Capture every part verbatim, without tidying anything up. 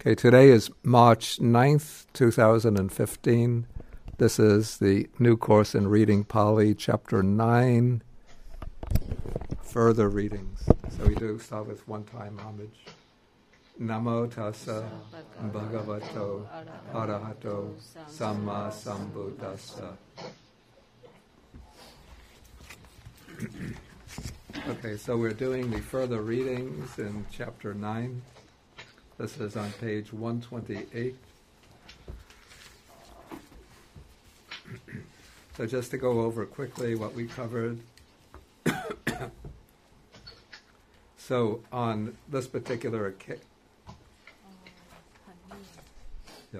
Okay, today is March ninth, two thousand fifteen. This is the new course in reading Pali, chapter nine, further readings. So we do start with one-time homage. Namo tassa bhagavato arahato samma sambuddhassa. Okay, so we're doing the further readings in chapter nine. This is on page one twenty-eight. So just to go over quickly what we covered. So on this particular occasion, yeah.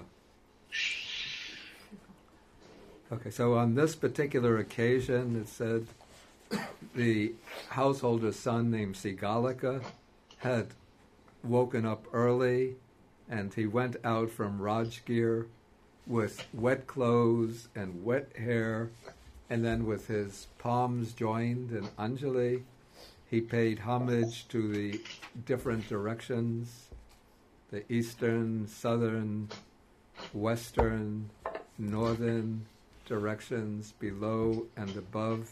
Okay, so on this particular occasion, it said the householder's son named Sigalika had woken up early, and he went out from Rajgir with wet clothes and wet hair, and then with his palms joined in Anjali, he paid homage to the different directions, the eastern, southern, western, northern directions, below and above.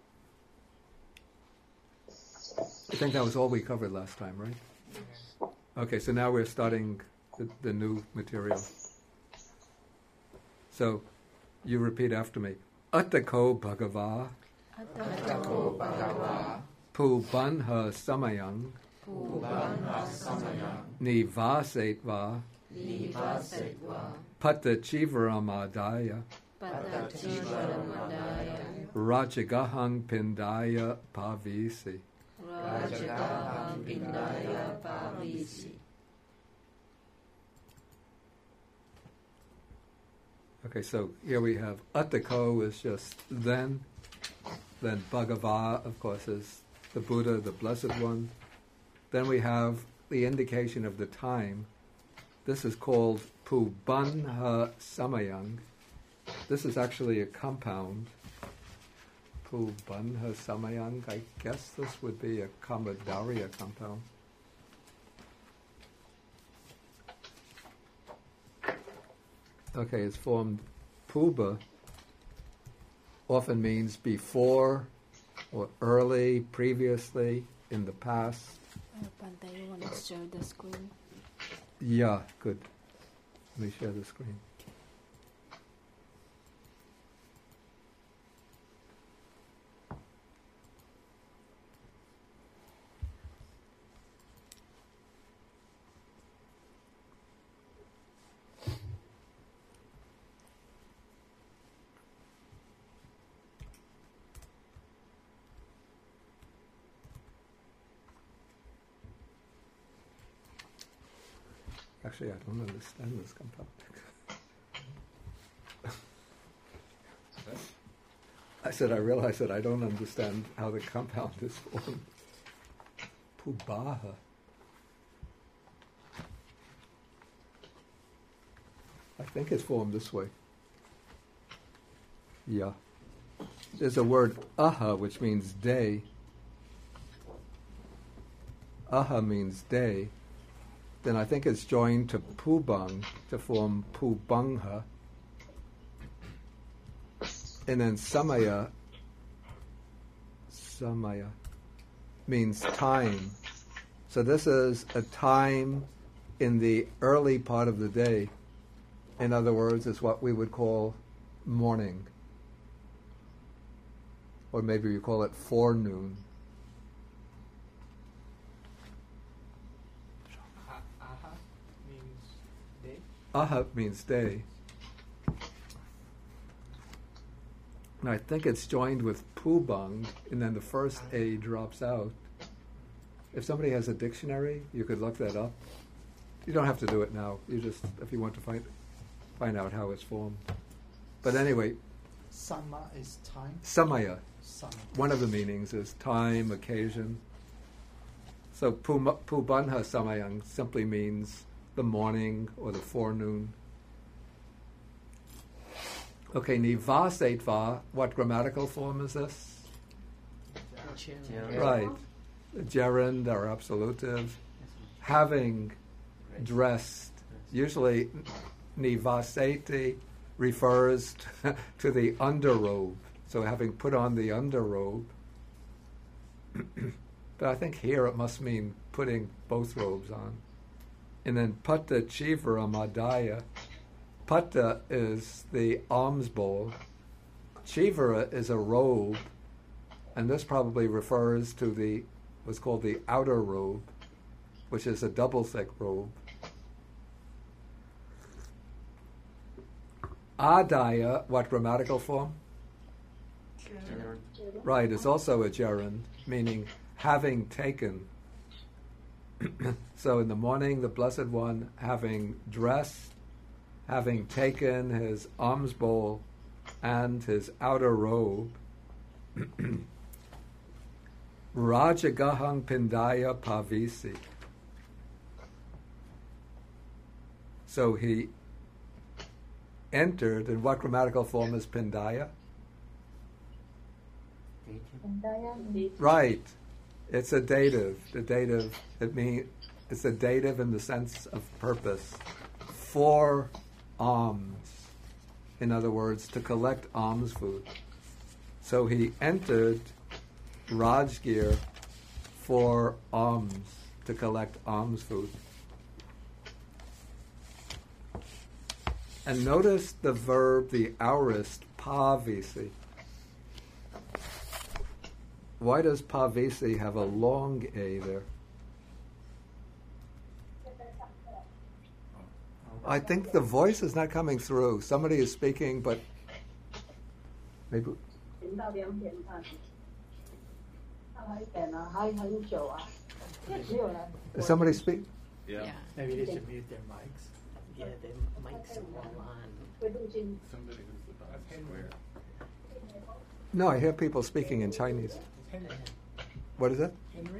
I think that was all we covered last time, right? Okay, so now we're starting the, the new material. So, you repeat after me. Attako Bhagava Attako Bhagava Pubanha Samayang Pubanha Samayang Nivasetva Nivasetva Patachivaramadaya Patachivaramadaya Rajagahang Pindaya Pavisi. Rajagahang Pindaya Pavisi. Okay, so here we have Attako is just then. Then Bhagava, of course, is the Buddha, the Blessed One. Then we have the indication of the time. This is called Pubanha Samayang. This is actually a compound. Pubanha Samayang. I guess this would be a Kamadarya compound. Okay, it's formed. Puba often means before or early, previously, in the past. Uh, Pante, you want to share the screen? Yeah, good. Let me share the screen. Actually, I don't understand this compound. I said, I realize that I don't understand how the compound is formed. Pubaha. I think it's formed this way. Yeah. There's a word aha, which means day. Aha means day. Then I think it's joined to Pubang to form Pubangha. And then Samaya, Samaya means time. So this is a time in the early part of the day. In other words, it's what we would call morning. Or maybe we call it forenoon. Aha means day. And I think it's joined with Pubang, and then the first A drops out. If somebody has a dictionary, you could look that up. You don't have to do it now. You just, if you want to find find out how it's formed. But anyway, Sama is time. Samaya. Sama. One of the meanings is time, occasion. So Puma, Pubanha Samayang simply means the morning or the forenoon. Okay, Nivasetva, what grammatical form is this? Gerund. Right. The gerund or absolutive. Having dressed Usually, nivaseti refers to, to the underrobe. So having put on the underrobe. But I think here it must mean putting both robes on. And then patta chivara madaya. Patta is the alms bowl. Chivara is a robe. And this probably refers to the what's called the outer robe, which is a double thick robe. Adaya, what grammatical form? Gerund. Right, it's also a gerund, meaning having taken. So in the morning, the Blessed One, having dressed, having taken his alms bowl and his outer robe, Rajagahang Pindaya Pavisi. So he entered, and what grammatical form is Pindaya? Right. It's a dative. The dative, it means it's a dative in the sense of purpose. For alms. In other words, to collect alms food. So he entered Rajgir for alms, to collect alms food. And notice the verb, the aorist, pavisi. Why does pavisi have a long A there? I think the voice is not coming through. Somebody is speaking, but maybe. Is somebody speak? Yeah. Yeah. Maybe they should mute their mics. Yeah, the mics are all on. Somebody who's the boss square. No, I hear people speaking in Chinese. What is it? Henry?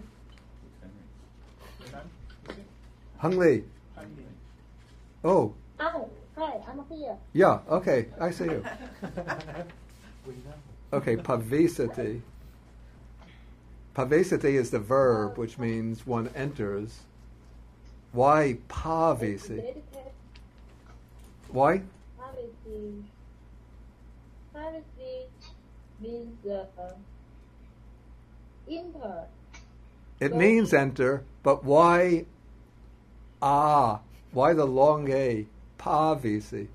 Henry. Hung Lee. Oh, Oh, hi, I'm here. yeah, okay, I see you. We know. Okay, pavesati. Pavesati is the verb, which means one enters. Why pavesi? Why? Privacy. Privacy means uh, enter. It means enter, but why ah? Why the long A? Pavesi.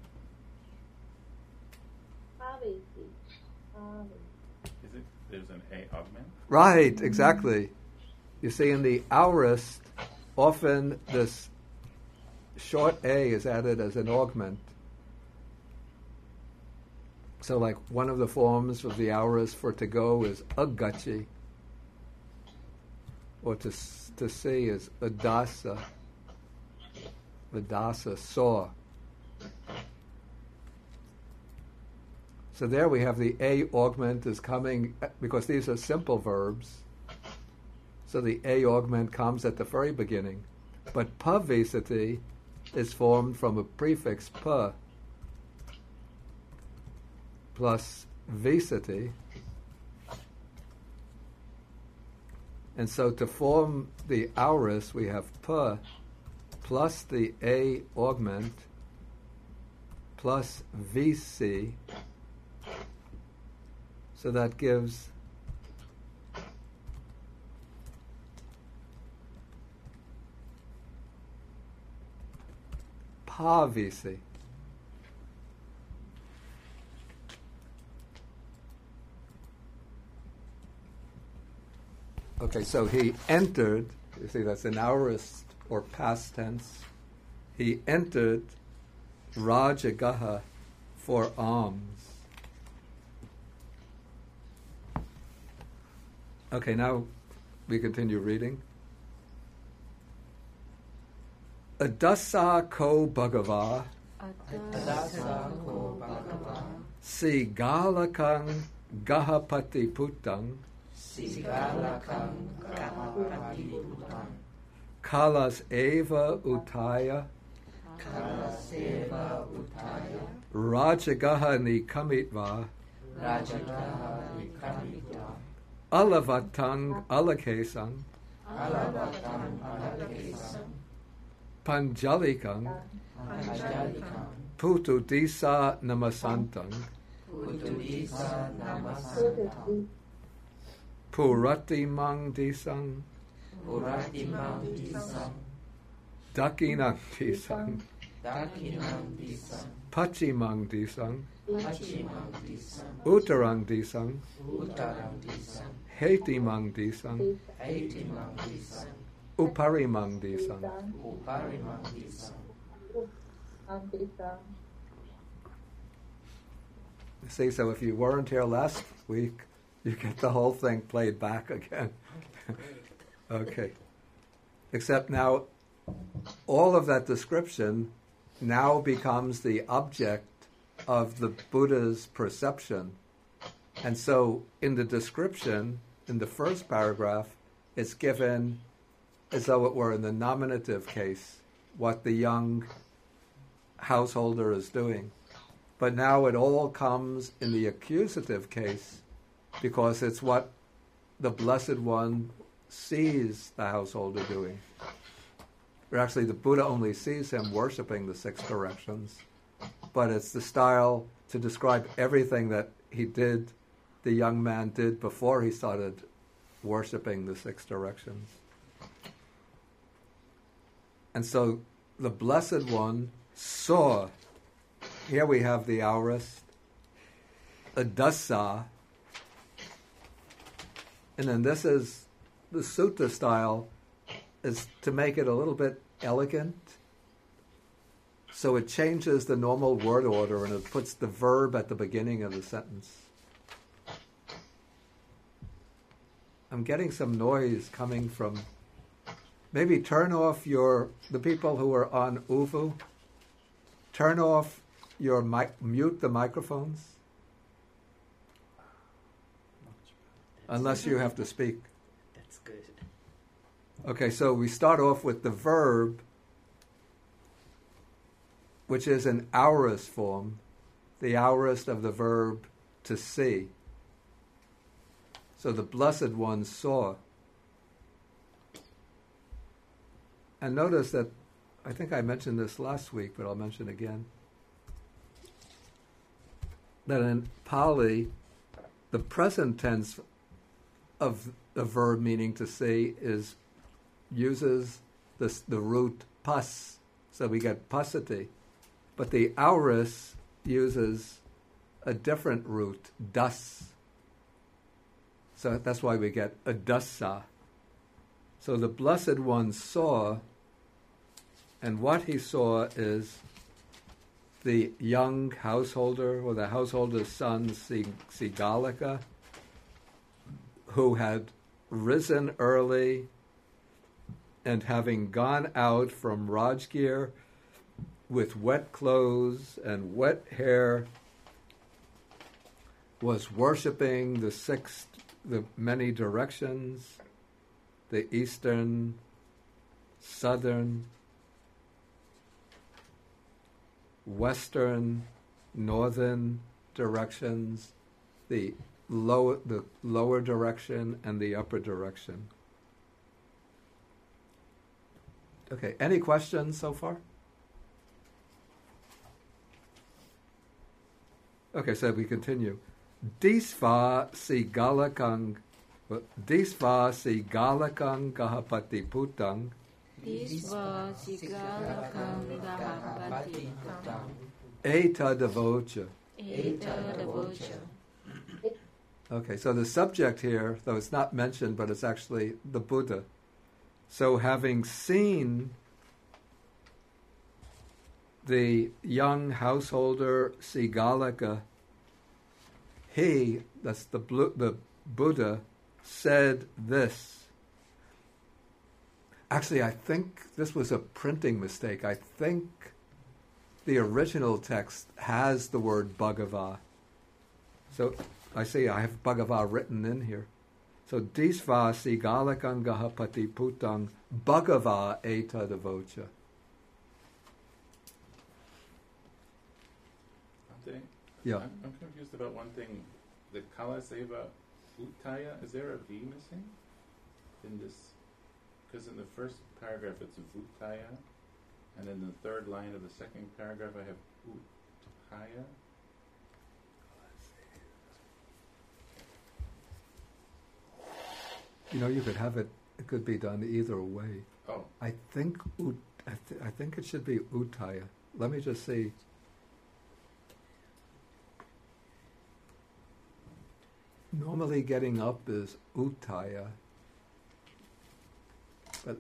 Privacy. Privacy. Is it? There's an A augment. Right, exactly. You see, in the aorist, often this short A is added as an augment. So, like, one of the forms of the aorist for to go is agachi, or to s- to see is adasa. Adasa, saw. So there we have the A augment is coming, because these are simple verbs. So the A augment comes at the very beginning. But pavesati is formed from a prefix pa plus vesati. And so to form the aorist, we have pa plus the A augment plus V C. So that gives pavisi. Okay, so he entered, you see that's an aorist or past tense. He entered Rajagaha for alms. Okay, now we continue reading. Adasa ko bhagava Adasa ko bhagava sigalakang gahapati putang Sigalakang Kapapatiputang kalas eva utaya Kalaseva Utaya rajagaha nikamitva Rajagaha Vikamita alavatang alakesang Alavatang Alakesam Panjalikang Panjalikam putu disa namasantang Putudisa Phu Namasanta Di purati mang disang Puratimam Disam dakinang disang Dakinam Disam pachimang disang Pachimam Disam uttarang disang Uttaram Disam hetimang disang Aitimam Disam uparimang disang. Uparimam Disam Amrita See, so if you weren't here last week, you get the whole thing played back again. Okay. Except now, all of that description now becomes the object of the Buddha's perception. And so in the description, in the first paragraph, it's given as though it were in the nominative case, what the young householder is doing. But now it all comes in the accusative case because it's what the Blessed One sees the householder doing. Or actually, the Buddha only sees him worshipping the six directions, but it's the style to describe everything that he did, the young man did before he started worshipping the six directions. And so the Blessed One saw. Here we have the aorist, a dasa, and then this is the sutta style, is to make it a little bit elegant. So it changes the normal word order and it puts the verb at the beginning of the sentence. I'm getting some noise coming from. Maybe turn off your the people who are on Uvu. Turn off. Your mic, mute the microphones, unless you have to speak. That's good. Okay, so we start off with the verb, which is an aorist form, the aorist of the verb to see. So the Blessed One saw. And notice that, I think I mentioned this last week, but I'll mention again. That in Pali, the present tense of the verb meaning to see is uses the the root pas, so we get pasati, but the aorist uses a different root, das. So that's why we get a dasa. So the Blessed One saw, and what he saw is the young householder, or the householder's son, Sigalika, who had risen early and having gone out from Rajgir with wet clothes and wet hair, was worshipping the six, the many directions, the eastern, southern, western, northern directions, the lower the lower direction and the upper direction. Okay, any questions so far? Okay, so we continue. Disva sigalakang Disva sigalakang gahapati putang Disva sigalakam gahapati putang eta devocha. eta devocha. Okay, so the subject here, though it's not mentioned, but it's actually the Buddha. So having seen the young householder Sigalika, he, that's the, the Buddha, said this. Actually, I think this was a printing mistake. I think the original text has the word Bhagava. So I see I have Bhagava written in here. So Disva Sigalakang Gahapati Putang Bhagava Eta Devocha. Dante, Yeah. I'm, I'm confused about one thing. The Kalaseva Uttaya, is there a V missing in this? Because in the first paragraph it's Vuttaya, And then the third line of the second paragraph, I have Uttaya. You know, you could have it, it could be done either way. Oh, I think ut, I, th- I think it should be Uttaya. Let me just see. Normally getting up is Uttaya. But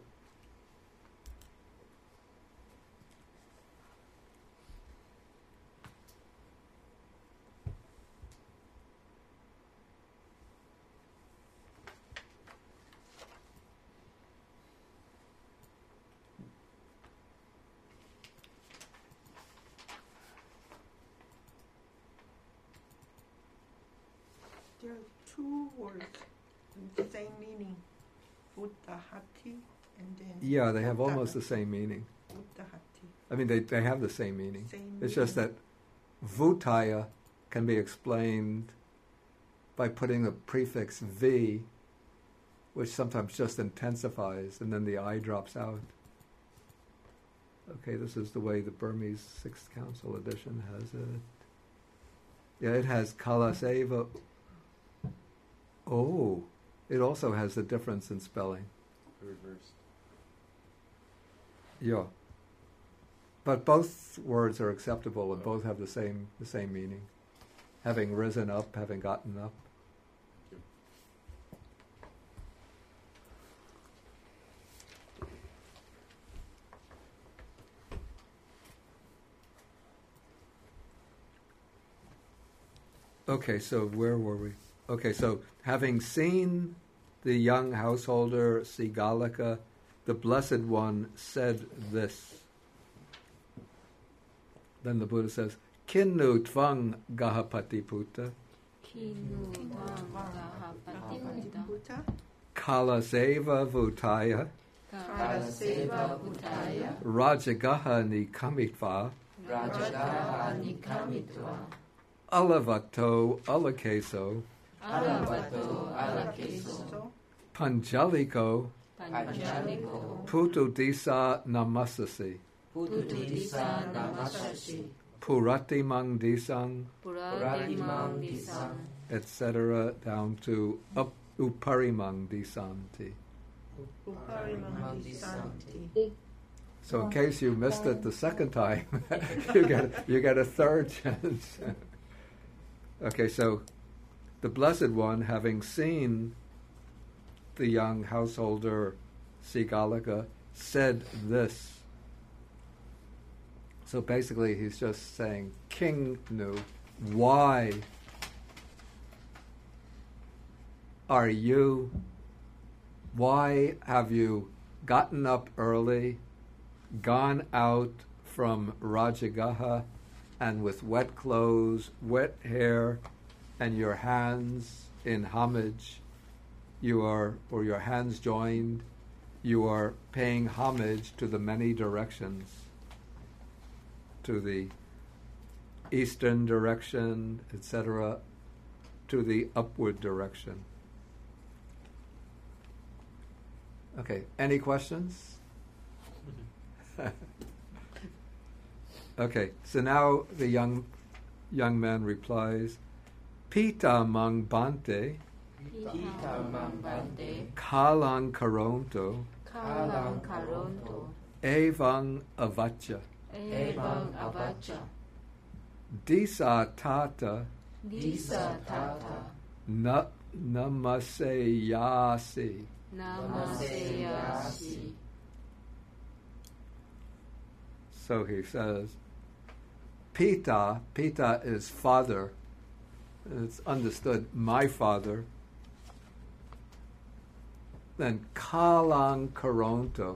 There are two words with the same meaning. Uttahati and then yeah, they have Uttara. almost the same meaning. Uttahati. I mean, they, they have the same meaning. Same It's just that Vutaya can be explained by putting the prefix V, which sometimes just intensifies, and then the I drops out. Okay, this is the way the Burmese Sixth Council edition has it. Yeah, it has Kalaseva. Oh, it also has a difference in spelling. reversed. Yeah. But both words are acceptable and both have the same the same meaning. Having risen up, having gotten up. Okay, so where were we? Okay, so having seen the young householder Sigalika, the Blessed One said this. Then the Buddha says, Kinnu tvang gahapati puta, Kinu Vangahapati Buddha. kalaseva vutaya, Kalaseva Buddhaya, rajagaha nikamitva, Rajagaha Nikamitva, alavato alakeso, Alavato Alakeso, So panjaliko, Panjaliko, putudisa namasasi, Putudisa Namasasi, puratimang disang, Puratimang Disang, et cetera, down to up, uparimang disanti. Uparimandi Santi. So in case you missed it the second time, you get you get a third chance. Okay, so the Blessed One, having seen the young householder Sigalika, said this. So basically he's just saying, King Nu, why are you, why have you gotten up early, gone out from Rajagaha, and with wet clothes, wet hair, and your hands in homage, you are, or your hands joined, you are paying homage to the many directions, to the eastern direction, et cetera, to the upward direction. Okay, any questions? Okay, so now the young young man replies, Pita mang bante, Pita Mambante, kalang karonto, Kalang Karonto, evang avacha, Evang Avacha, disa tata, Disa Tata, na namaseyasi. Namaseyasi. So he says, Pita, Pita is father. It's understood, my father. Then kalang karonto.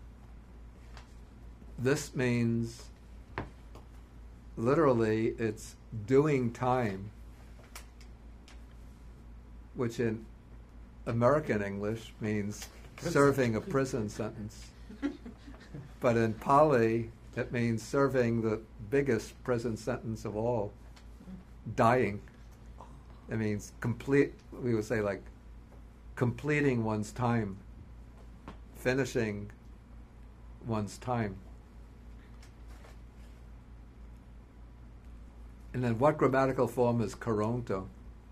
This means, literally, it's doing time, which in American English means serving a prison sentence. But in Pali, it means serving the biggest prison sentence of all, dying. It means complete, we would say like completing one's time, finishing one's time. And then what grammatical form is karonto?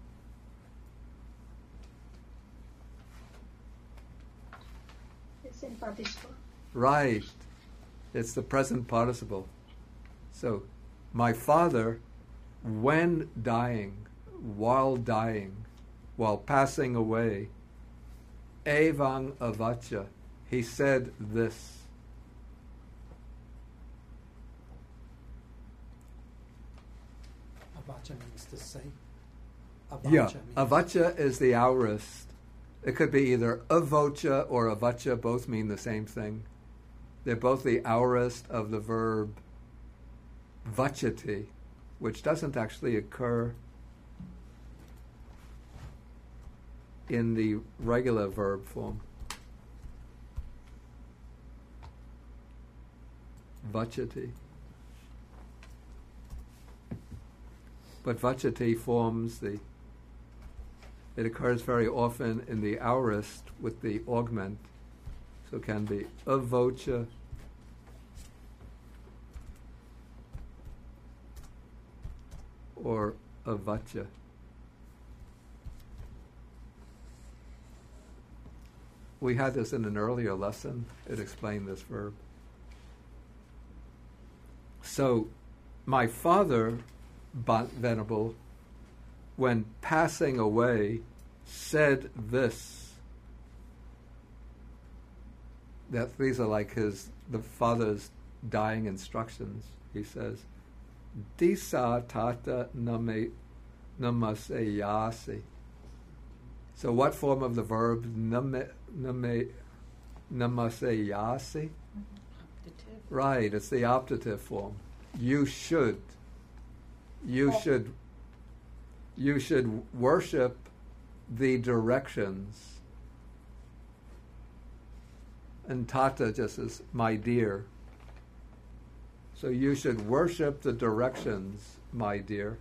It's in participle. Right. It's the present participle. So, my father, when dying, while dying, while passing away, evang avacha, he said this. Avacha means to say. Yeah, Avacha means avacha is the aorist. It could be either avocha or avacha, both mean the same thing. They're both the aorist of the verb vachati, which doesn't actually occur in the regular verb form. Vachati. But vachati forms the, it occurs very often in the aorist with the augment. So it can be avocha or avacha. We had this in an earlier lesson. It explained this verb. So, my father, Bant Venerable, when passing away, said this. That these are like his, the father's dying instructions. He says, Disa tata name namaseyasi. So what form of the verb name name namaseyasi? Right, it's the optative form. You should. You should. You should worship the directions. And tata just is my dear. So you should worship the directions, my dear.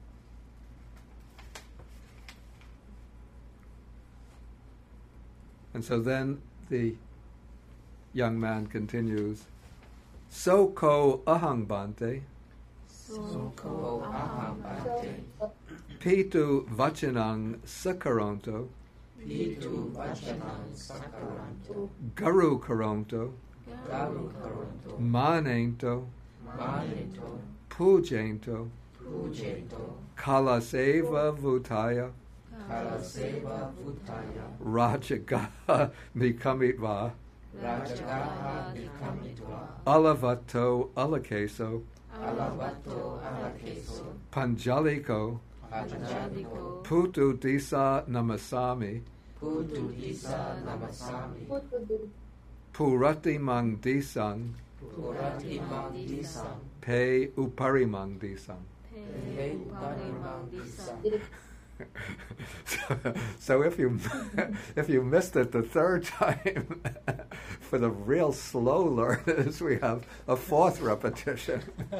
And so then the young man continues, So ko ahang bante, So ko aham bante, pitu vachanang sakaronto, pitu vachanang sakaranto, garu karonto, garu karanto, manento, manito, pujento, pujento, kalaseva vutaya, kalaseva vutaya, rajagaha nikamitva, rajagaha nikamitva, alavato alakeso, alavato alakeso, panjaliko, panjaliko, putu disa namasami, putu disa namasami, purati mang disang, purati mang disam, pe upari mang disang. pe upari mang disam. so, so if you if you missed it the third time, for the real slow learners, we have a fourth repetition.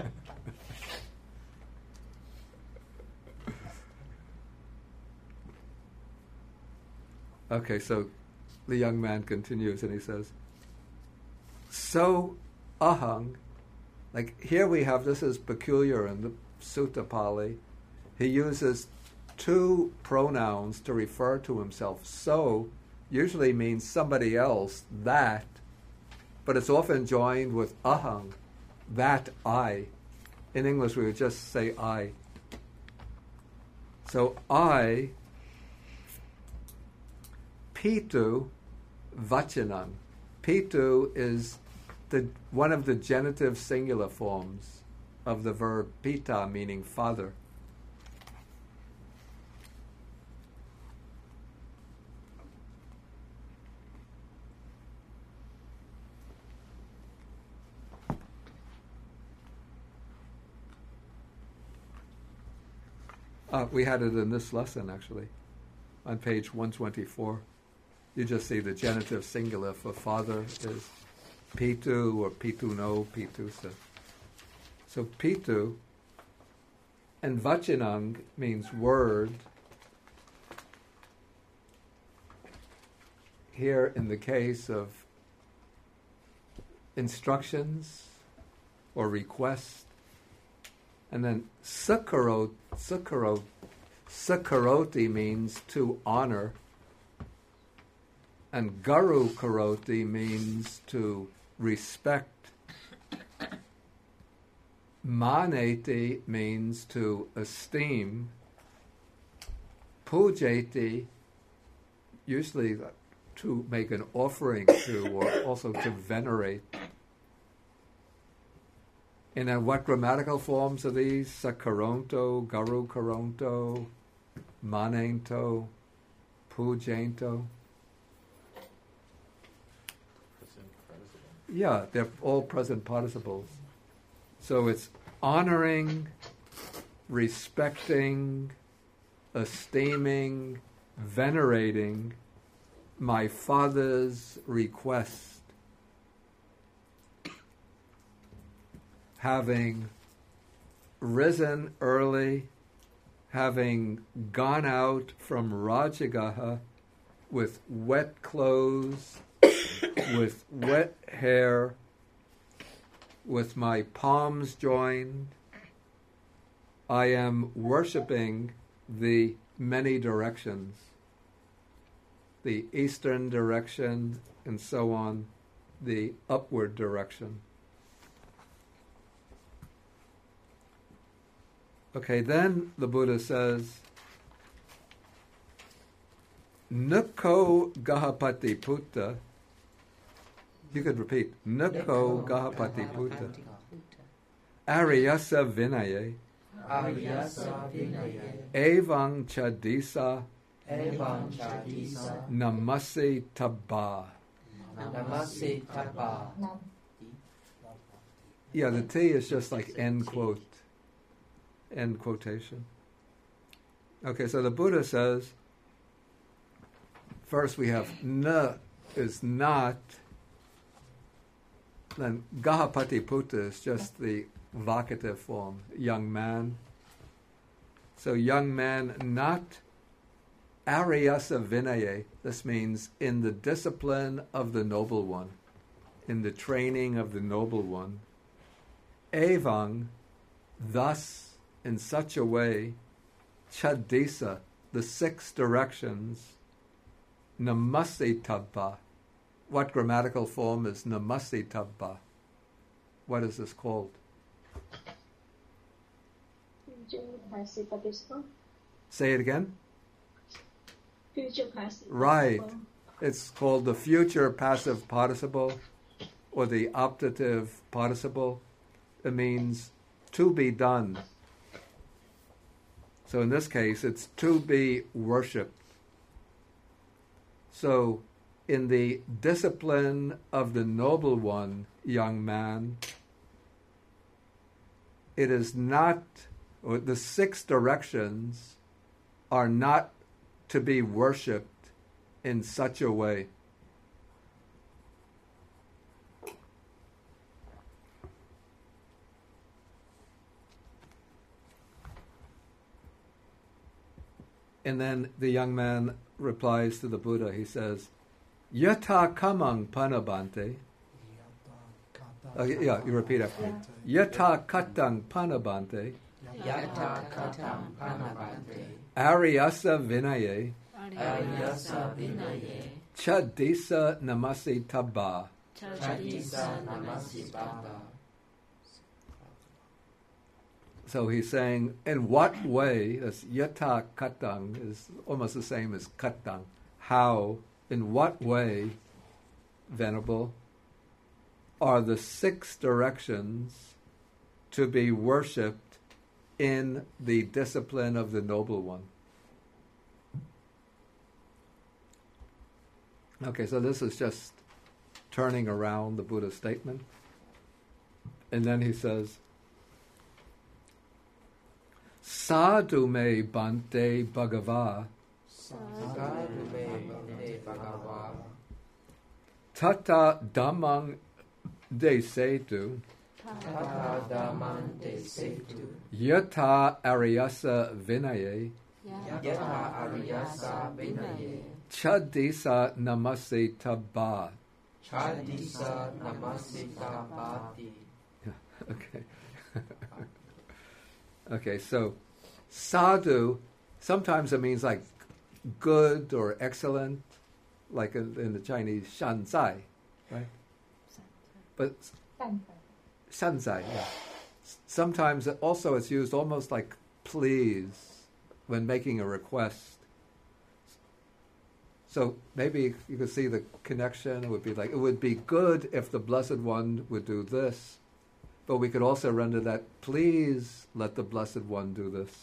Okay, so the young man continues and he says, so ahang, like here we have, this is peculiar in the Sutta Pali, he uses two pronouns to refer to himself. So usually means somebody else, that, but it's often joined with ahang, that I. In English we would just say I. So I, pitu vachanam. Pitu is the one of the genitive singular forms of the verb pita, meaning father. Uh, we had it in this lesson, actually, on page one twenty-four. You just see the genitive singular for father is pitu or pituno, pitusa. So pitu and vachanang means word. Here in the case of instructions or request, And then sakarot, sakarot, sakaroti means to honor. And garu karoti means to respect. Maneti means to esteem. Pujeti, usually to make an offering to, or also to venerate. And then what grammatical forms are these? Sakaronto, garu karonto, manento, pujento. Yeah, they're all present participles. So it's honoring, respecting, esteeming, venerating my father's request, having risen early, having gone out from Rajagaha with wet clothes, with wet hair, with my palms joined, I am worshipping the many directions, the eastern direction, and so on, the upward direction. Okay, then the Buddha says, Nuko Gahapati Putta. You could repeat, Nuko Gahapati Putta. Aryasa Vinaye. Aryasa Vinaye. Evang Chadisa. Evang Chadisa. Namase Tabba. Namase Tabba. Yeah, the T is just like end quote. End quotation. Okay, so the Buddha says, first we have na is not, then Gahapati Putta is just the vocative form, young man. So young man, not Aryasa Vinaye, this means in the discipline of the noble one, in the training of the noble one. Evang, thus, in such a way, Chadisa, the six directions, Namase Tabba. What grammatical form is Namase Tabba? What is this called? Future passive participle. Say it again. Future passive Right. participle. It's called the future passive participle or the optative participle. It means to be done. So in this case, it's to be worshipped. So in the discipline of the noble one, young man, it is not, or the six directions are not to be worshipped in such a way. And then the young man replies to the Buddha. He says, Yata kamang panabante. Uh, yeah, you repeat after me. Yata katang panabante. Yata Katam Panabante. Aryasa vinaye. Aryasa Vinaye. Chadisa namasi tabba. Chadisa Namasi Tabba. So he's saying, in what way, this yata katang is almost the same as katang. How, in what way, Venerable, are the six directions to be worshipped in the discipline of the noble one? Okay, so this is just turning around the Buddha's statement. And then he says, Sadhu me bante bhagava. Sadhu me bhante bhagava. Tata dhammang de setu. Tata Dhammante Setu. Yata aryasa vinaye. Yata Aryasa Vinaye. Chadisa namase tabba. Chadisa Namasi Tabbati. Okay. Okay, so sadhu, sometimes it means like good or excellent, like in, in the Chinese, shan zai, right? But shan zai, yeah. Sometimes it also it's used almost like please when making a request. So maybe you could see the connection. It would be like, it would be good if the Blessed One would do this, but we could also render that, please let the Blessed One do this.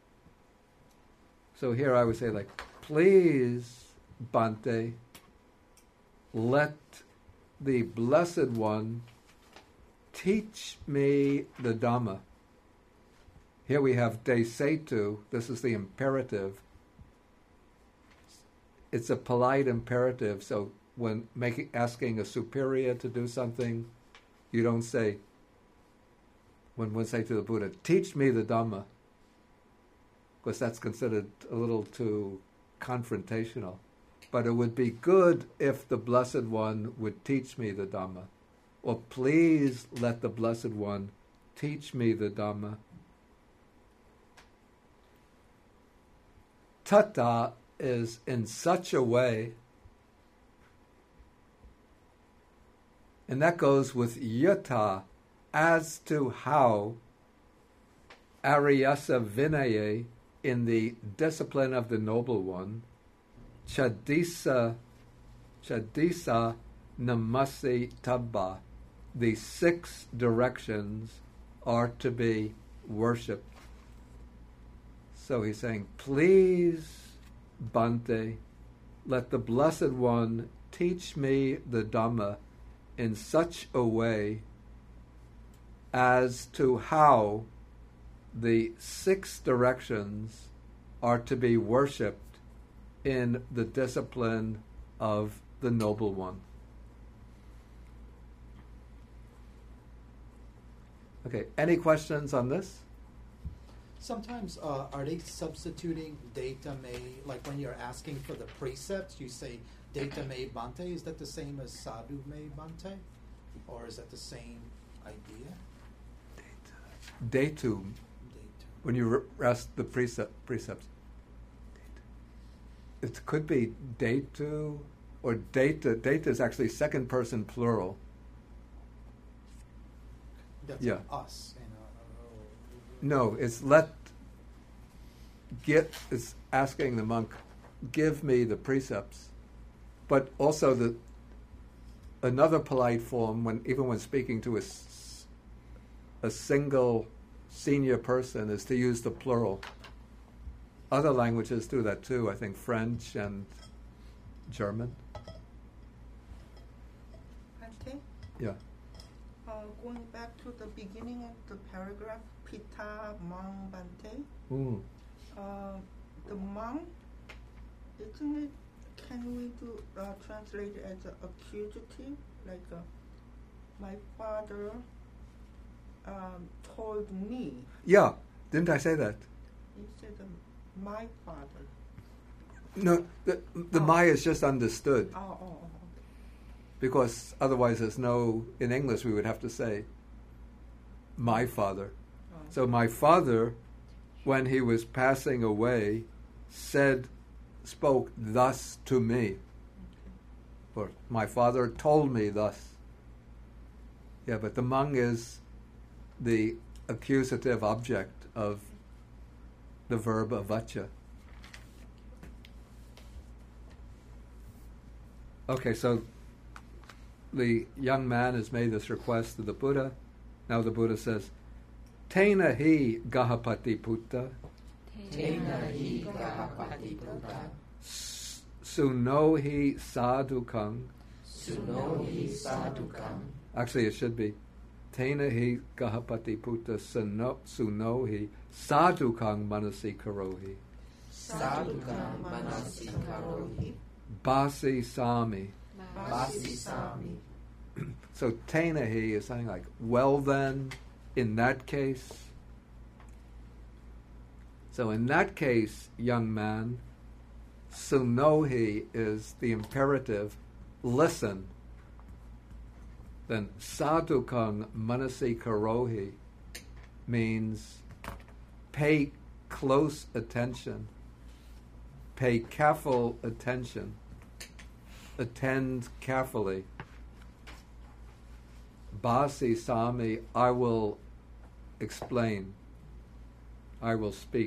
So here I would say like, please, Bhante, let the Blessed One teach me the Dhamma. Here we have de setu, this is the imperative. It's a polite imperative, so when making, asking a superior to do something, you don't say, when one say to the Buddha, teach me the Dhamma, because that's considered a little too confrontational. But it would be good if the Blessed One would teach me the Dhamma. Or please let the Blessed One teach me the Dhamma. Tata is in such a way, and that goes with yata, as to how Ariyasa Vinaya, in the discipline of the Noble One, Chadisa, Chadisa Namasi Tabba, the six directions are to be worshipped. So he's saying, please, Bhante, let the Blessed One teach me the Dhamma in such a way as to how the six directions are to be worshipped in the discipline of the Noble One. Okay, any questions on this? Sometimes uh, are they substituting data may, like when you're asking for the precepts, you say data may Bhante. Is that the same as sadhu may Bhante? Or is that the same idea? Detu. Data. When you re- ask the precept, precepts. It could be detu or data. Data is actually second person plural. That's Yeah. us. You know, No, it's let, get, it's asking the monk, give me the precepts. But also the another polite form, when even when speaking to a, s- a single senior person, is to use the plural. Other languages do that too, I think French and German. Bhante, Yeah. uh, going back to the beginning of the paragraph, Pita Mang Bhante, Mm. uh, the Mang, isn't it, can we do uh, translate it as an accusative, like uh, my father um, told me, Yeah, didn't I say that? instead of my father. No, the, the Oh. Maya is just understood. Oh, oh, oh, Because otherwise there's no, in English we would have to say, my father. oh. So my father, when he was passing away, said, spoke thus to me. Or my father told me thus. Yeah, but the Mang is the accusative object of the verb avacha. Okay, so the young man has made this request to the Buddha. Now the Buddha says, Tena hi gahapati putta Tena hi gahapati puta, suno hi sadhukang. suno hi sadhukam, Actually, it should be Tena hi gahapati putta suno, suno hi sadhukang manasi karohi. sadhukam manasi karohi, Basi sami. basi sami. So Tena hi is something like, well then, in that case. So in that case, young man, sunohi is the imperative, listen. Then sadhukang manasi karohi means pay close attention, pay careful attention, attend carefully. Basi Sami, I will explain, I will speak.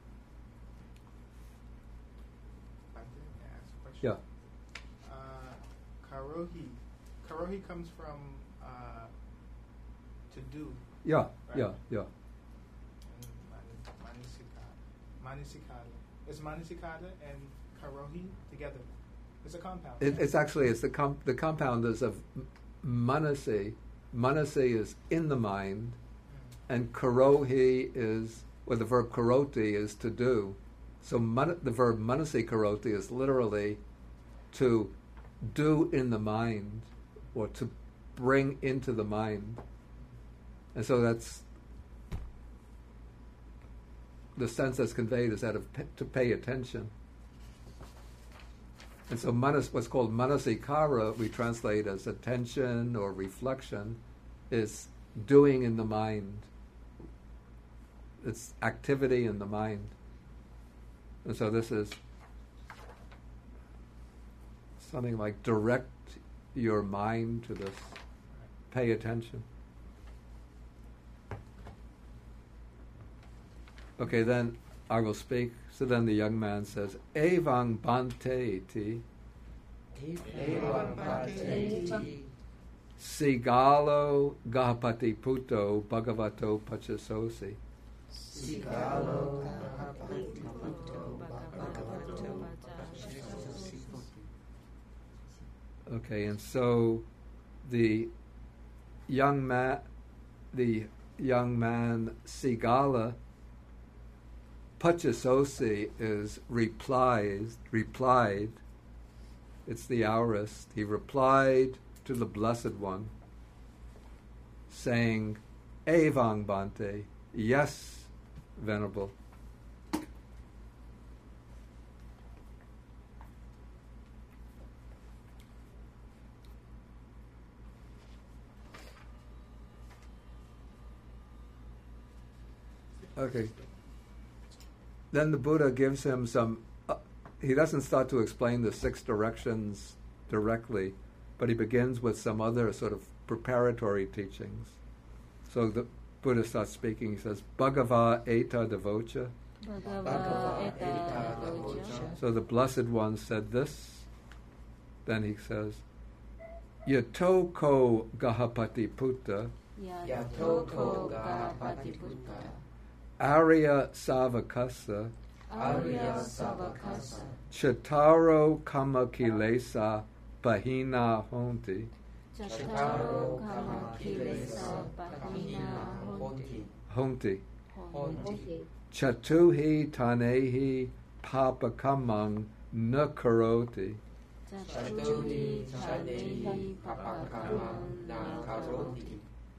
I think I asked a question. Yeah. Uh, karohi. Karohi comes from uh, to do. Yeah, Right. yeah, yeah. And mani- Manisikala. Manisikala. Is Manisikala and karohi together? It's a compound. It, right? it's actually, it's the, com- the compound is of m- manasi. Manasi is in the mind, and karohi is, or the verb karoti is to do. So man, the verb manasi karoti is literally to do in the mind, or to bring into the mind. And so that's the sense that's conveyed is that of p- to pay attention. And so manas, what's called manasikara, we translate as attention or reflection, is doing in the mind. It's activity in the mind. And so this is something like direct your mind to this. Pay attention. Okay, then I will speak. So then the young man says, Evang bante iti, Evam Bhante Sigalo Gahapati Puto Bhagavato Pachasosi. Sigalo Gahapati Puto Bhagavato Pachasosi. Okay, and so the young man, the young man Sigala Pachasosi is replies, replied. It's the aorist. He replied to the Blessed One, saying, Evang Bante, yes, Venerable. Okay. Then the Buddha gives him some, uh, he doesn't start to explain the six directions directly, but he begins with some other sort of preparatory teachings. So the Buddha starts speaking, he says, Bhagava eta devocha. Bhagava eta devocha. So the Blessed One said this. Then he says, Yato ko Gahapati Putta, Yatoko Gahapati Buddha Arya Savakasa, Arya Savakasa Chataro Kama Kilesa Pahina Honti, Chataro kama kilesa pahina honti. Honti, Honti. Chatuhi Tanehi Papakamang Nakaroti, Chaturi Chadehi Papakamam Nakaroti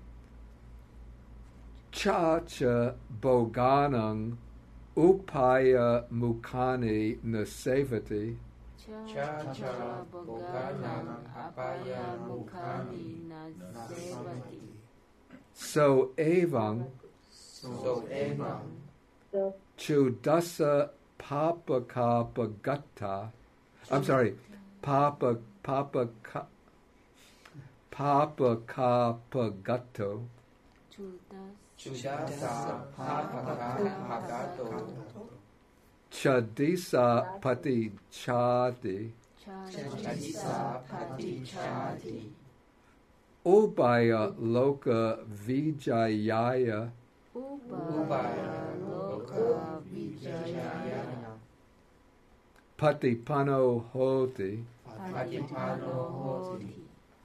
Chacha Boganang Upaya Mukani Nasevati, Chacha Boganam Apaya Mukhani Nasevati. So Evang So Evam Chudasa Papakapagata. I'm sorry, Papa Papa Papa Kapagato. Chudasa Papakapagato Chadisa Pati Chadi. Chadisa Pati Chadi Ubaya Loka Vijayaya Ubaya Loka Vijayaya Patipano Hoti. Patipano Hoti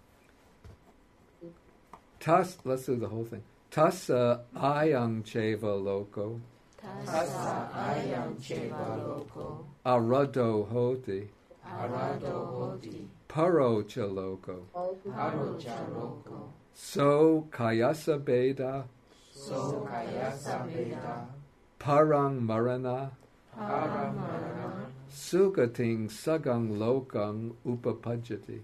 Tas, let's do the whole thing. Tassa Ayang Cheva Loco. Tassa Ayam Cheva Loco Arado Hoti. Arado Hoti Paro Chaloco. Arocha Loco So Kayasa Beda. So Kayasa Veda Parang Marana. Paramarana Sugating Sagang Lokang Upapajati.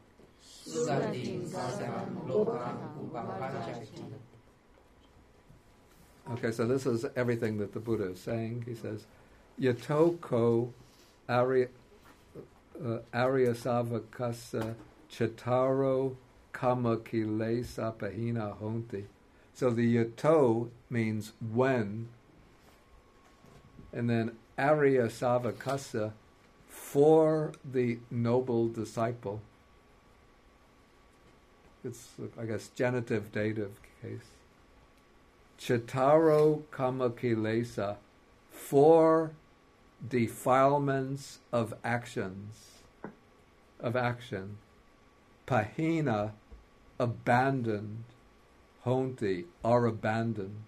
Sugating Sadam Lokam Upapajati. Okay, so this is everything that the Buddha is saying. He says, Yato ko Arya, uh, Aryasavakasa Chataro Kama Kilesa Pahina Honti. So the Yato means when, and then Aryasavakasa, for the noble disciple. It's, I guess, genitive dative case. Chataro kama kilesa, for defilements of actions, of action. Pahina, abandoned. Honti, are abandoned.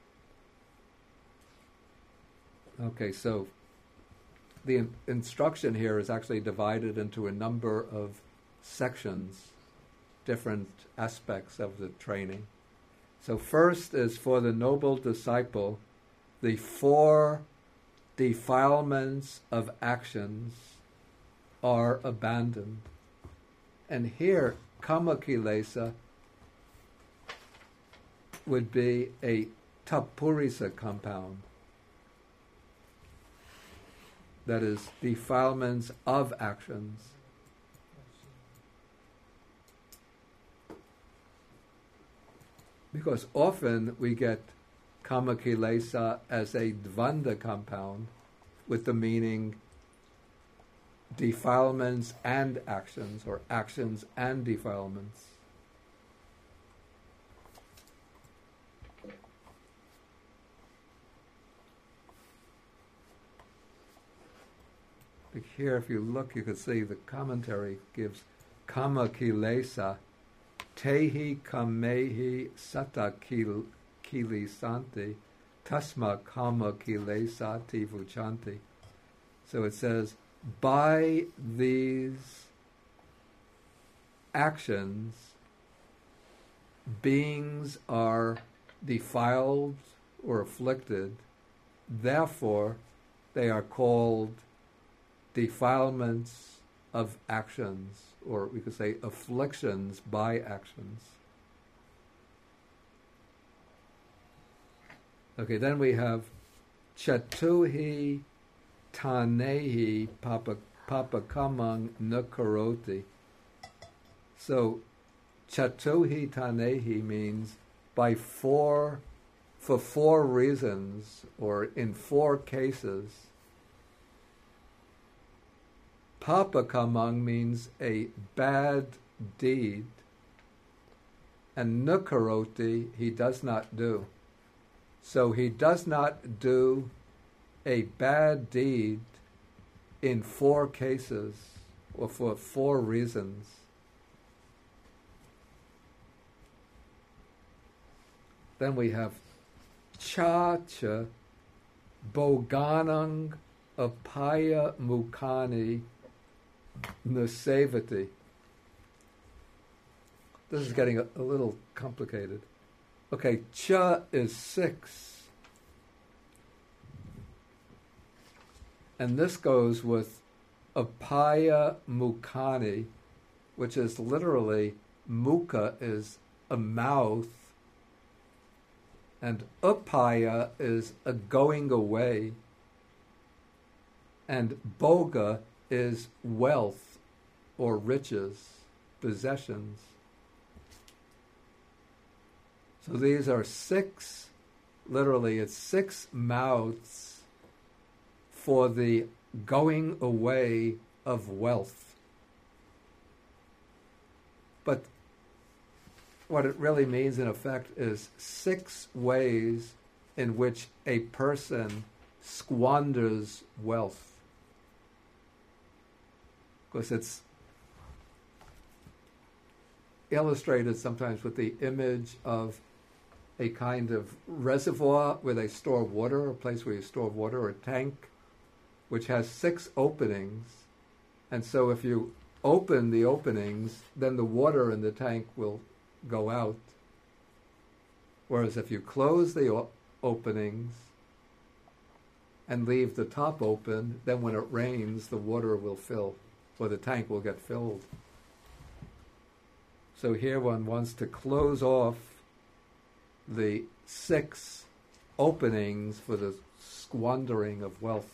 Okay, so the in- instruction here is actually divided into a number of sections, different aspects of the training. So first is for the noble disciple, the four defilements of actions are abandoned. And here, kama kilesa would be a tapurisa compound. That is, defilements of actions. Because often we get kama kilesa as a dvanda compound with the meaning defilements and actions, or actions and defilements. Here, if you look, you can see the commentary gives kama kilesa tehi kamehi sata kil, kilisanti tasma kama kilesati vuchanti. So it says, by these actions, beings are defiled or afflicted, therefore they are called defilements of actions, or we could say afflictions by actions. Okay, then we have chatuhi tanehi papa papakamang nakaroti. So chatuhi tanehi means by four, for four reasons, or in four cases. Papakamang means a bad deed, and nakaroti, he does not do. So he does not do a bad deed in four cases, or for four reasons. Then we have cha-cha boganang apaya mukani nasavati. This is getting a, a little complicated. Okay, cha is six. And this goes with apaya mukani, which is literally, mukha is a mouth, and apaya is a going away, and boga is wealth or riches, possessions. So these are six, literally it's six mouths for the going away of wealth. But what it really means in effect is six ways in which a person squanders wealth. Because it's illustrated sometimes with the image of a kind of reservoir where they store water, a place where you store water, or a tank, which has six openings. And so if you open the openings, then the water in the tank will go out. Whereas if you close the o- openings and leave the top open, then when it rains, the water will fill, or the tank will get filled. So here one wants to close off the six openings for the squandering of wealth.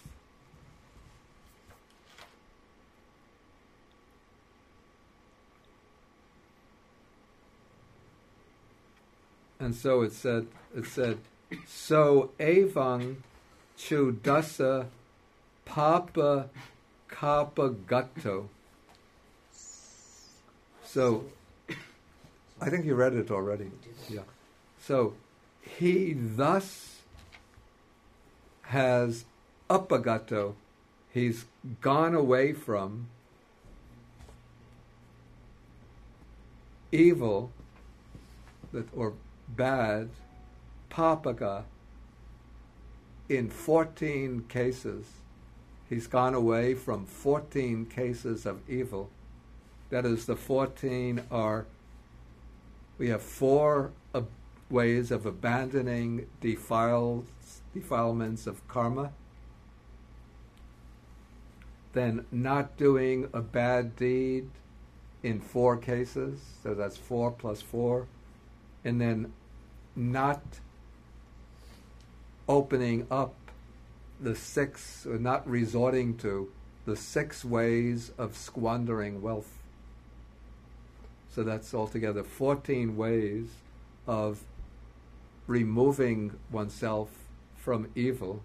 And so it said, it said, so evang chudasa papa kappa gatto. So, I think you read it already. Yeah. So, he thus has upagato, he's gone away from evil, that or bad, papaka, in fourteen cases. He's gone away from fourteen cases of evil. That is, the fourteen are, we have four ab- ways of abandoning defiles, defilements of karma, then not doing a bad deed in four cases, so that's four plus four, and then not opening up the six, or not resorting to the six ways of squandering wealth. So that's altogether fourteen ways of removing oneself from evil.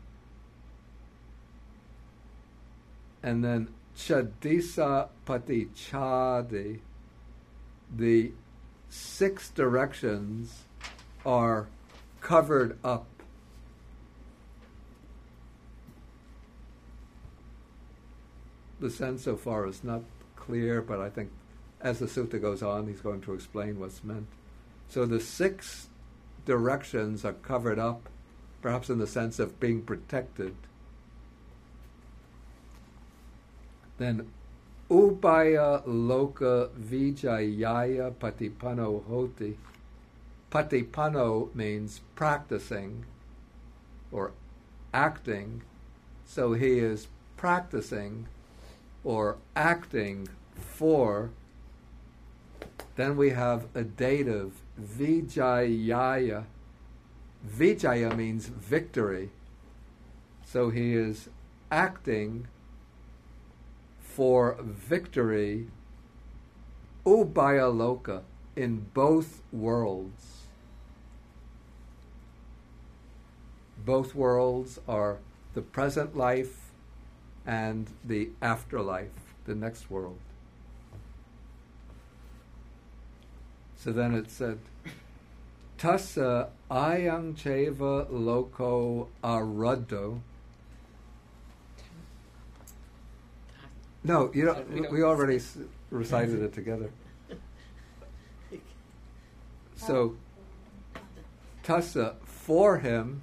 And then chadisa pati chadi, the six directions are covered up. The sense so far is not clear, but I think as the sutta goes on, he's going to explain what's meant. So the six directions are covered up, perhaps in the sense of being protected. Then Ubaya Loka Vijayaya Patipano Hoti. Patipano means practicing or acting. So he is practicing or acting for. Then we have a dative, Vijayaya. Vijaya means victory. So he is acting for victory, Ubaya Loka, in both worlds. Both worlds are the present life and the afterlife, the next world. So then it said, Tassa ayang cheva loko arado. No, you don't, We don't- we already s- recited it together. So, Tassa, for him,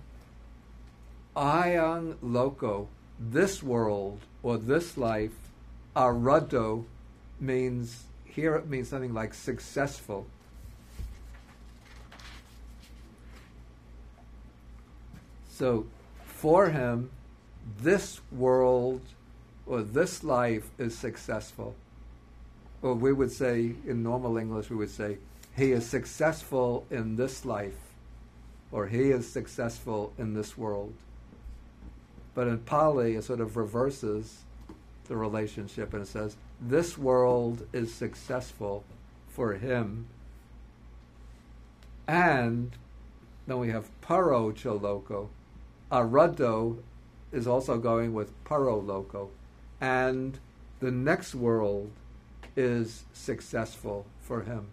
ayang loko, this world or this life, arado means, here it means something like successful. So, for him, this world or this life is successful. Or we would say, in normal English, we would say, he is successful in this life, or he is successful in this world. But in Pali, it sort of reverses the relationship, and it says, this world is successful for him. And then we have paro chaloko. Arado is also going with paro loco. And the next world is successful for him.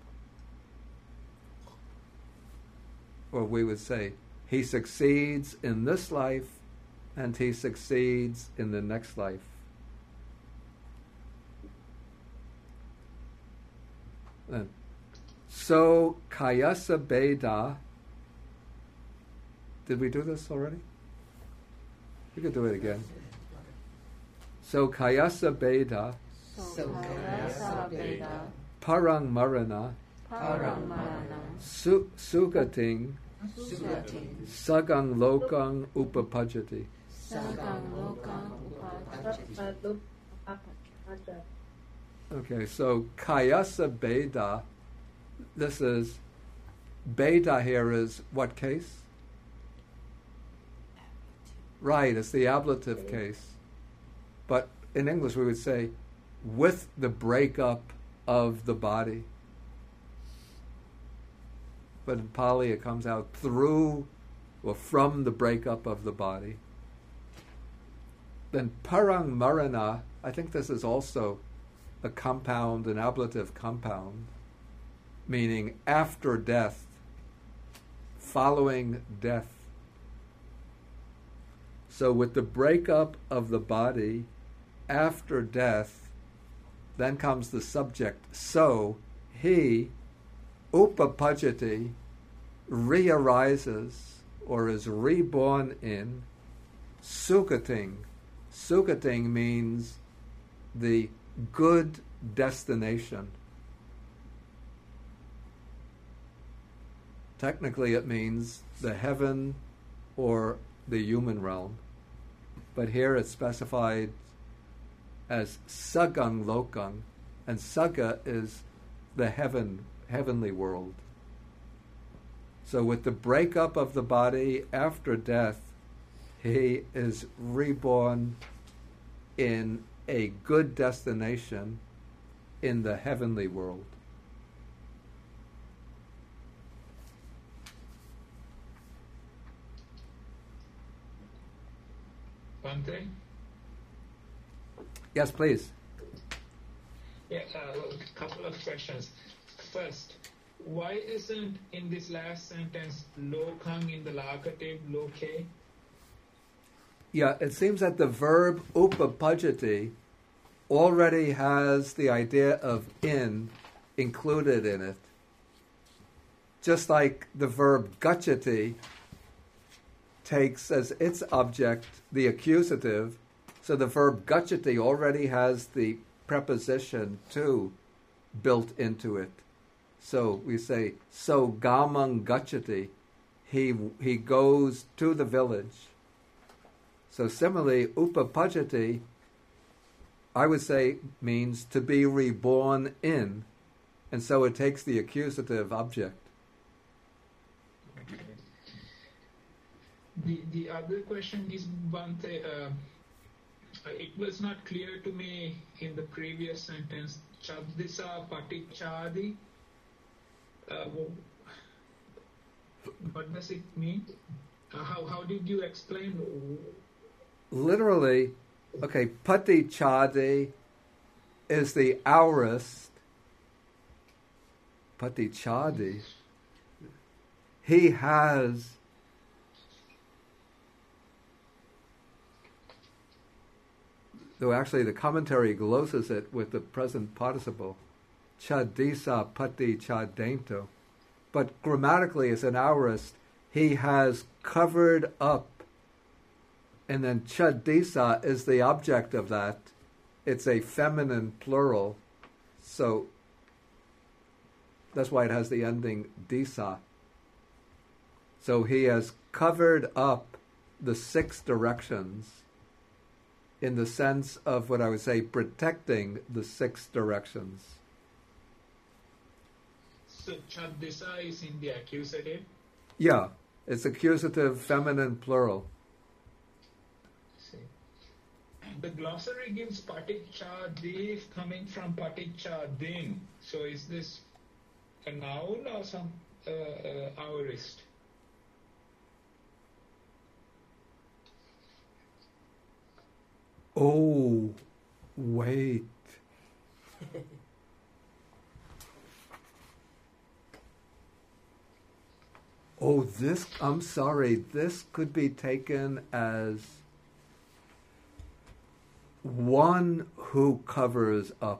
Or we would say, he succeeds in this life and he succeeds in the next life. And so Kayasa Beda, did we do this already? We could do it again. So Kayasa Beda, So Kayasa Veda, Parang Marana, Parang Marana, Su- Sugating, Sugati, Sagang Lokang Upapajati. Sagang Lokang Upajati. Okay, so Kayasa Beda, this is, Beda here is what case? Right, it's the ablative case. But in English we would say, with the breakup of the body. But in Pali it comes out through or from the breakup of the body. Then parang marana, I think this is also a compound, an ablative compound, meaning after death, following death. So with the breakup of the body after death, then comes the subject. So he, upapajati, re-arises or is reborn in sukating. Sukating means the good destination. Technically it means the heaven or the human realm. But here it's specified as sagang lokang, and saga is the heaven, heavenly world. So with the breakup of the body after death, he is reborn in a good destination in the heavenly world. Bhante? Yes, please. Yeah, uh, a couple of questions. First, why isn't in this last sentence lokang in the locative loke? Yeah, it seems that the verb upapajati already has the idea of in included in it. Just like the verb gachati takes as its object the accusative, so the verb gachati already has the preposition to built into it. So we say, so gamang gachati, he he goes to the village. So similarly, upapajati, I would say, means to be reborn in, and so it takes the accusative object. Okay. The the other question is, Bhante, uh, it was not clear to me in the previous sentence, Chadisa Patichadi. Uh, what does it mean? Uh, how how did you explain? Literally, okay, pati chadi is the aorist. Pati chadi. He has though actually the commentary glosses it with the present participle. Chadisa pati chadento. But grammatically as an aorist, he has covered up. And then chadisa is the object of that. It's a feminine plural. So that's why it has the ending disa. So he has covered up the six directions in the sense of what I would say protecting the six directions. So Chadisa is in the accusative? Yeah, it's accusative feminine plural. The glossary gives patichadi coming from patichadin. So is this a noun or some uh, uh, aorist? Oh, wait. Oh, this, I'm sorry, this could be taken as one who covers up.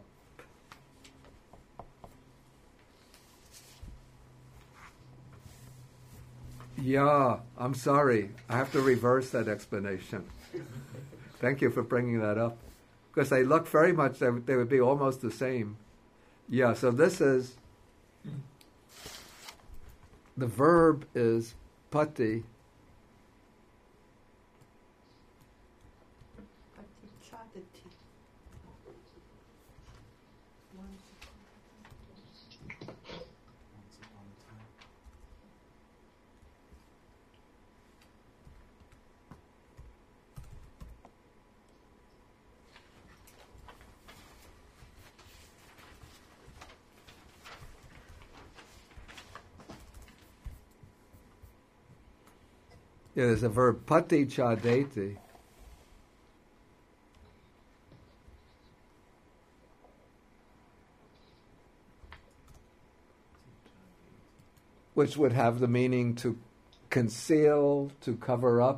Yeah, I'm sorry. I have to reverse that explanation. Thank you for bringing that up. Because they look very much, they, they would be almost the same. Yeah, so this is, the verb is pati. Yeah, there's a verb pati chadeti. Which would have the meaning to conceal, to cover up.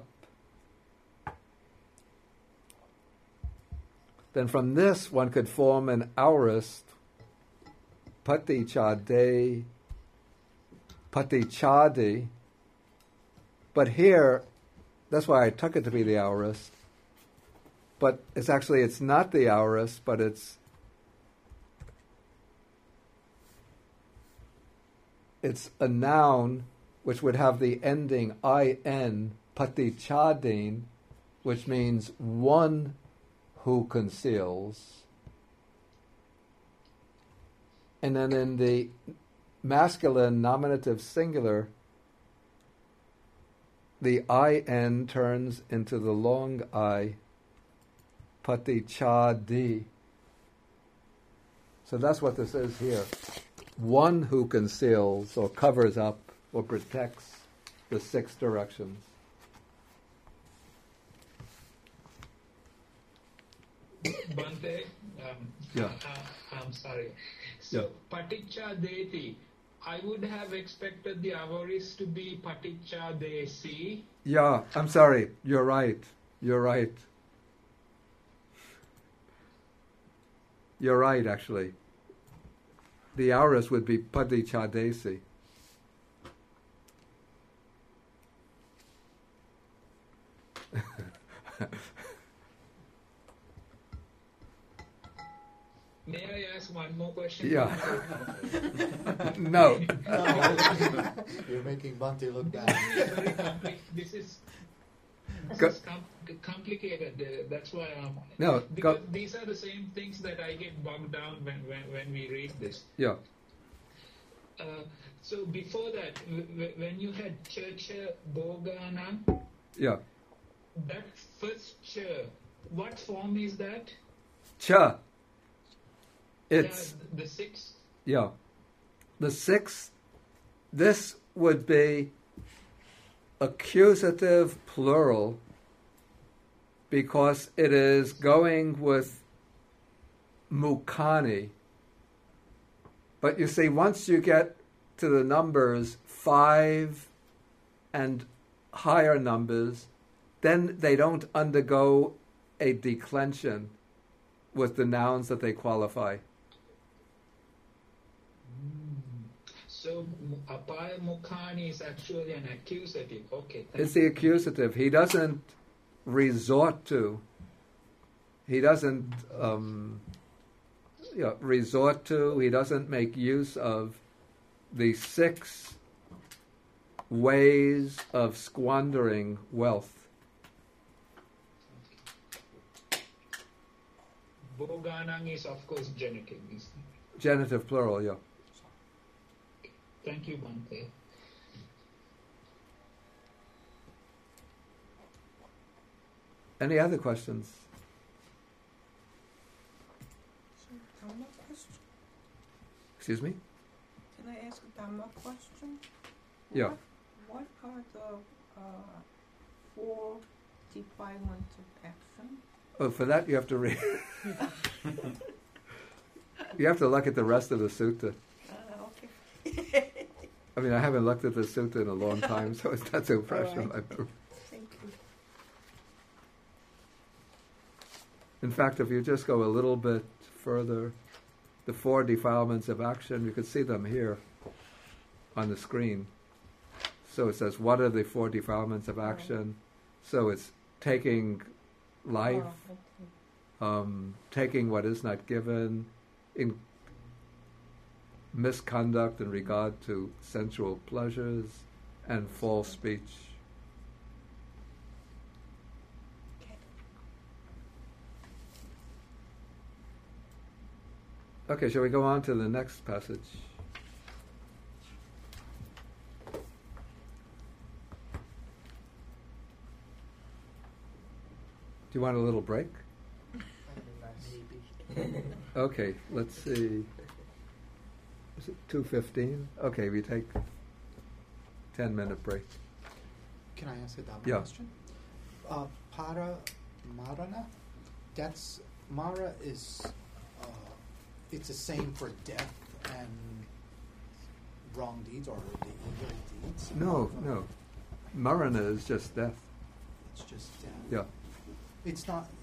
Then from this one could form an aorist, pati chade, pati chadi. But here, that's why I took it to be the aorist. But it's actually, it's not the aorist, but it's it's a noun which would have the ending in, pati chadin, which means one who conceals. And then in the masculine nominative singular, the in turns into the long I, pati chadi. So that's what this is here. One who conceals or covers up or protects the six directions. Bante, um, Yeah. uh, I'm sorry. So, Yeah. Paticca Deti, I would have expected the aorist to be Paticca Desi. Yeah, I'm sorry. You're right. You're right. You're right, actually. The aorist would be pati chadesi. May I ask one more question? Yeah. No. You're making Bhante look This bad. is very compli- This is, this Go- is com- complicated. Uh, that's why I'm. No, Because go- these are the same things that I get bogged down when, when, when we read this. Yeah. Uh, so before that, w- w- when you had Churcha Boganan, Yeah. that first ch, what form is that? Cha. It's, the, the sixth. yeah. The sixth, this would be accusative plural because it is going with mukani. But you see, once you get to the numbers five and higher numbers, then they don't undergo a declension with the nouns that they qualify. So mu- Apaya Mukhani is actually an accusative. Okay. thank It's the accusative. He doesn't resort to, he doesn't um, you know, resort to, he doesn't make use of the six ways of squandering wealth. Boganang is of course genitive. Is- Genitive plural, yeah. Thank you, Bhante. Any other questions? So, Dhamma question? Excuse me? Can I ask a Dhamma question? Yeah. What, what are the uh, four defilements of action? Oh, for that you have to read. You have to look at the rest of the sutta. Uh, okay. I mean, I haven't looked at the sutta in a long time, so it's not so fresh in All my right. memory. Thank you. In fact, if you just go a little bit further, the four defilements of action, you can see them here on the screen. So it says, what are the four defilements of action? So it's taking life, Oh, um, taking what is not given, in misconduct in regard to sensual pleasures, and false speech. okay. Okay, shall we go on to the next passage? Do you want a little break? Okay, let's see. Is it two fifteen? Okay, we take ten minute break. Can I ask a Dhamma Yeah. question? Uh, para marana, that's mara is uh, it's the same for death and wrong deeds or the evil deeds. No, no. Marana is just death. It's just death. Yeah. It's not.